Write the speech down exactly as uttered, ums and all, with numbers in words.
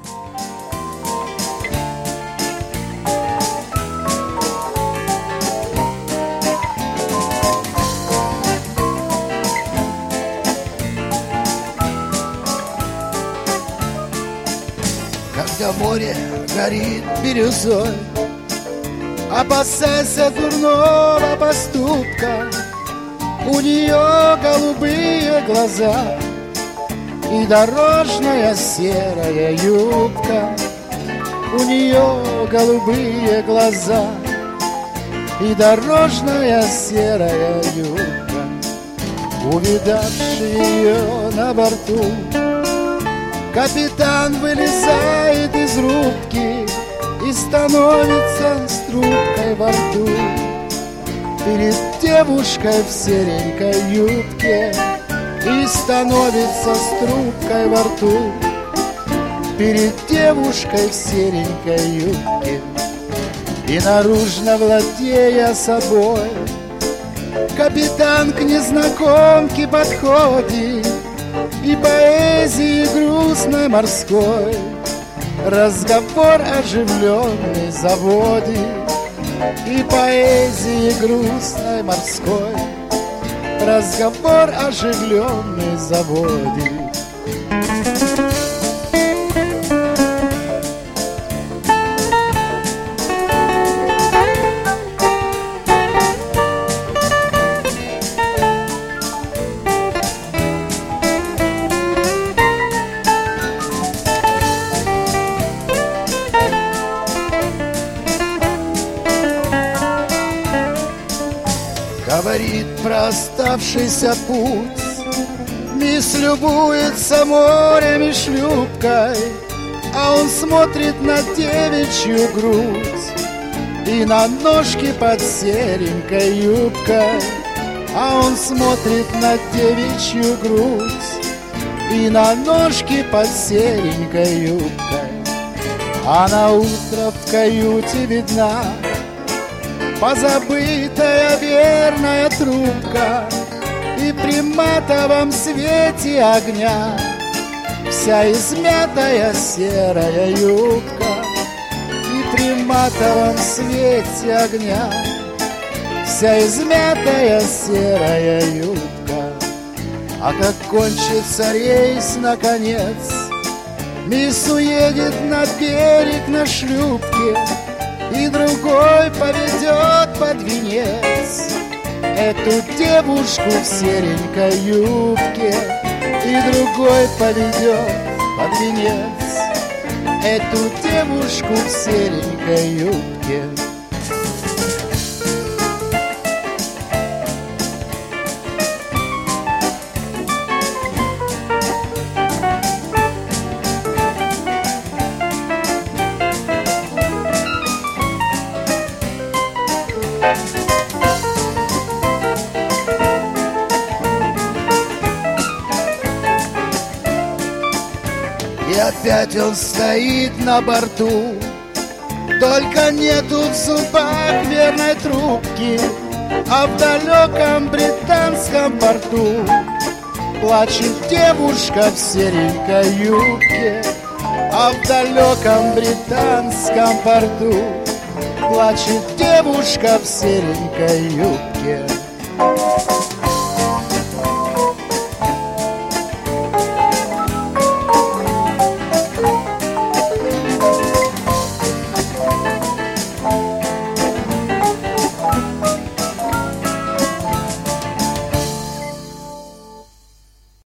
Когда море горит бирюзой, опасайся дурного поступка. У нее голубые глаза и дорожная серая юбка. У нее голубые глаза и дорожная серая юбка. Увидавший ее на борту, капитан вылезает из рубки и становится с трубкой во рту перед девушкой в серенькой юбке. И становится с трубкой во рту перед девушкой в серенькой юбке. И наружно владея собой, капитан к незнакомке подходит и поэзии грустной морской разговор оживленный заводит. И поэзии грустной морской разговор оживленный заводит. Говорит про оставшийся путь, мисс любуется морем и шлюпкой, а он смотрит на девичью грудь и на ножки под серенькой юбкой. А он смотрит на девичью грудь и на ножки под серенькой юбкой. А на утро в каюте видна позабытая верная трубка, и при матовом свете огня вся измятая серая юбка. И при матовом свете огня вся измятая серая юбка. А как кончится рейс наконец, мисс уедет на берег на шлюпке, и другой поведет под венец эту девушку в серенькой юбке. И другой поведет под венец эту девушку в серенькой юбке. И опять он стоит на борту, только нету в зубах верной трубки. А в далеком британском порту плачет девушка в серенькой юбке. А в далеком британском порту плачет девушка в серенькой юбке.